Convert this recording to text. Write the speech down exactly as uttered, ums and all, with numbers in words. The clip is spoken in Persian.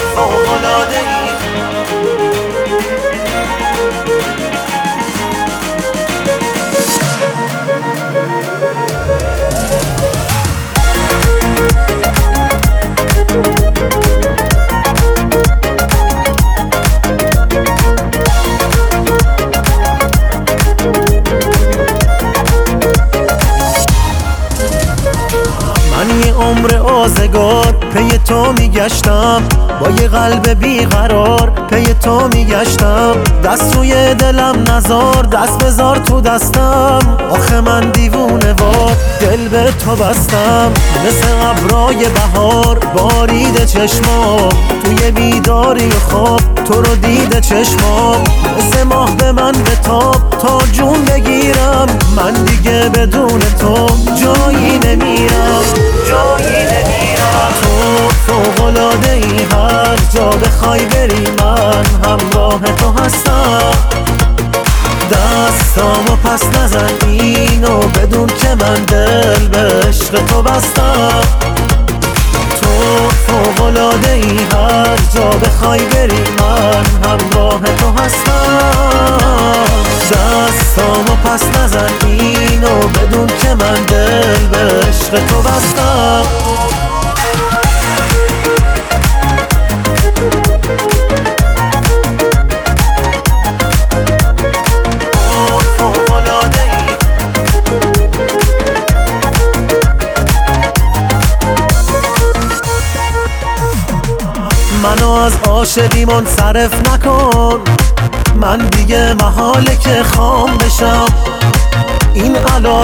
فوق‌العاده‌ای. من یه عمر آزگار پی تو میگشتم، با یه قلب بیقرار پی تو میگشتم. دست روی دلم نزار، دست بذار تو دستم. آخه من دیوونه وار دل به تو بستم. مثل ابرای بهار بارید چشمام، توی بیداری خواب تو رو دیده چشمام. مثل ماه به من بتاب تا جون بگیرم، من دیگه بدون تو جایی نمیرم، جایی نمیرم. تو فوق‌العاده‌ای، هر جا بخوای بری من همراه تو هستم. دستامو پس نزن اینو بدون که من دل به عشق تو بستم. تو فوق‌العاده‌ای، هر جا بخوای بری من همراه تو هستم. دستامو پس نزن اینو بدون که من دل به عشق تو بستم. منو از عاشقی منصرف نکن، من دیگه محاله که خام بشم. این علاقه